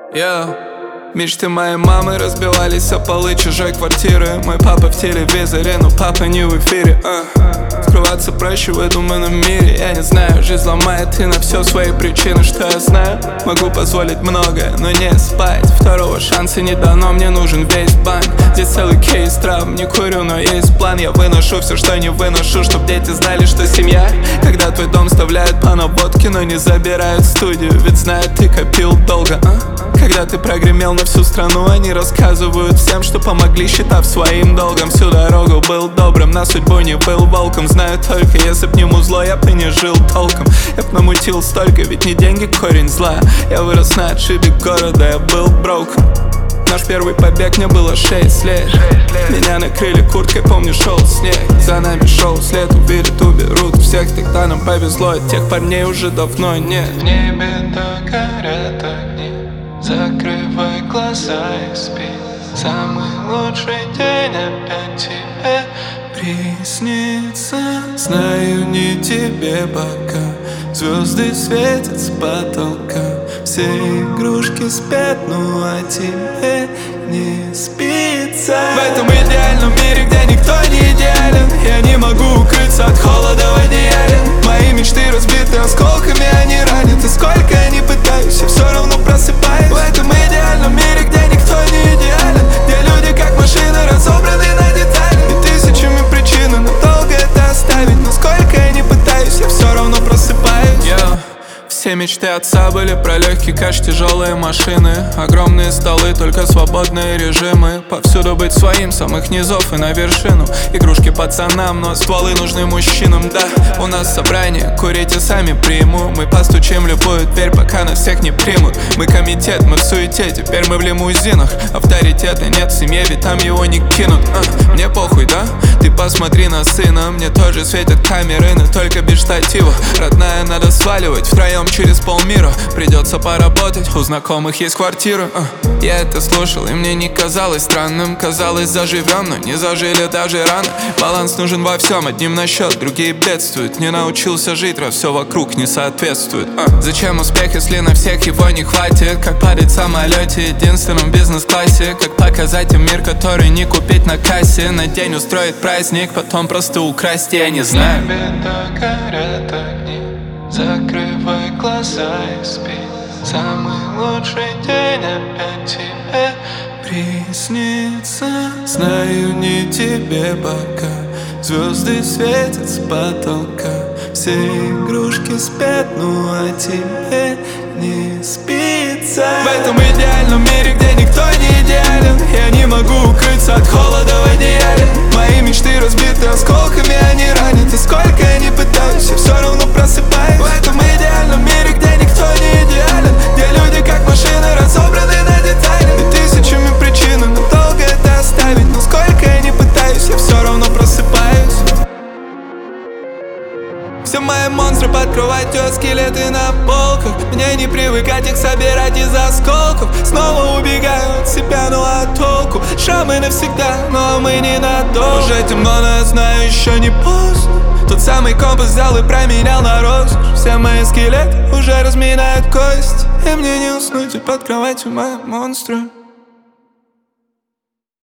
Мечты моей мамы разбивались о полы чужой квартиры. Мой папа в телевизоре, но папа не в эфире. Скрываться проще в выдуманном мире. Я не знаю, жизнь ломает и на все свои причины. Что я знаю? Могу позволить многое, но не спать. Второго шанса не дано, мне нужен весь банк. Здесь целый кейс травм, не курю, но есть план. Я выношу все, что не выношу, чтоб дети знали, что семья. Когда твой дом вставляют по наводке, но не забирают в студию, ведь знают, ты копил долго. Когда ты прогремел на всю страну, они рассказывают всем, что помогли, считав своим долгом. Всю дорогу был добрым, на судьбу не был волком. Знаю только, если б не музло, я бы не жил толком. Я б намутил столько, ведь не деньги корень зла. Я вырос на отшибе города, я был broken. Наш первый побег, мне было 6 лет. Меня накрыли курткой, помню, шел снег. За нами шел след, увидят, уберут всех. Тогда нам повезло, от тех парней уже давно нет. В небе то горят огни, закрывай глаза и спи. Самый лучший день опять тебе приснится. Знаю, не тебе пока звезды светят с потолка. Все игрушки спят, ну а тебе не спится. В этом идеальном мире, где никто не идеален, я не могу укрыться от холода в одеяле. Мои мечты разбиты осколками, они ранят. И сколько я не пытаюсь, я все равно просыпаюсь. В этом идеальном мире, где никто не идеален, где люди как машины разобраны на детали. И тысячами причин, надолго это оставить. Но сколько я не пытаюсь, я все равно просыпаюсь. Все мечты отца были про легкий кэш, тяжелые машины, огромные столы, только свободные режимы. Повсюду быть своим, самых низов и на вершину. Игрушки пацанам, но стволы нужны мужчинам. Да, у нас собрание, курите сами приму. Мы постучим в любую дверь, пока нас всех не примут. Мы комитет, мы в суете, теперь мы в лимузинах. Авторитета нет в семье, ведь там его не кинут. Мне похуй, да? Ты посмотри на сына, мне тоже светят камеры, но только без штатива. Родная, надо сваливать втроем через полмира. Придется поработать, у знакомых есть квартира. Я это слушал, и мне не казалось странным. Казалось, заживем, но не зажили даже рано. Баланс нужен во всем, одним на счет, другие бедствуют. Не научился жить, раз все вокруг не соответствует. Зачем успех, если на всех его не хватит? Как падать в самолете, единственном бизнес-классе. Как показать им мир, который не купить на кассе. На день устроить праздник, потом просто украсть, я не знаю. В небе то горят огни, закрывай глаза и спи. Самый лучший день опять тебе приснится. Знаю, не тебе пока звезды светят с потолка. Все игрушки спят, ну а тебе не спится. В этом идеальном мире, где никто не идеален, я не могу укрыться от холода в одеяле. Мои мечты разбиты осколками, они ранят. И сколько я не пытаюсь, я все равно просыпаюсь. В этом идеальном мире, где никто не идеален, где люди как машины разобраны на детали. И тысячами причин, надолго это оставить. Но сколько я не пытаюсь, я все равно просыпаюсь. Все мои монстры под кроватью, скелеты на полках. Мне не привыкать их собирать из осколков. Снова убегаю от себя, ну а толку? Шрамы навсегда, но мы ненадолго. Уже темно, но я знаю, еще не поздно. Тот самый компас взял и променял на роскошь. Все мои скелеты уже разминают кость. И мне не уснуть, и под кроватью мои монстры.